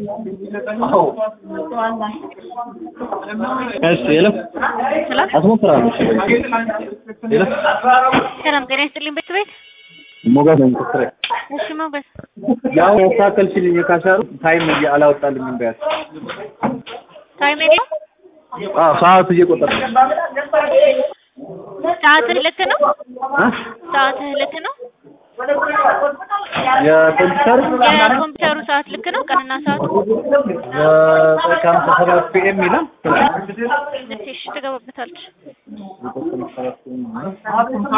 እሺ የለም አስሞክራለሁ። የለም ሰላም ጤና ይስጥልኝ ቤት ሞጋስ ነው ተስረ እሺ ሞጋስ ያው ያሳከልሽልኝ የካሻሩ ታይም አላወጣልኝም ቢያስ ታይም የለም ሰዓት እየቆጠረ ሰዓት ልክ ነው ሰዓት ልክ ነው የኮምፒውተሩ ሰዓት ልክ ነው ቀንና ሰዓት ቀን 7 PM ይላል እሺ ትገባበታለች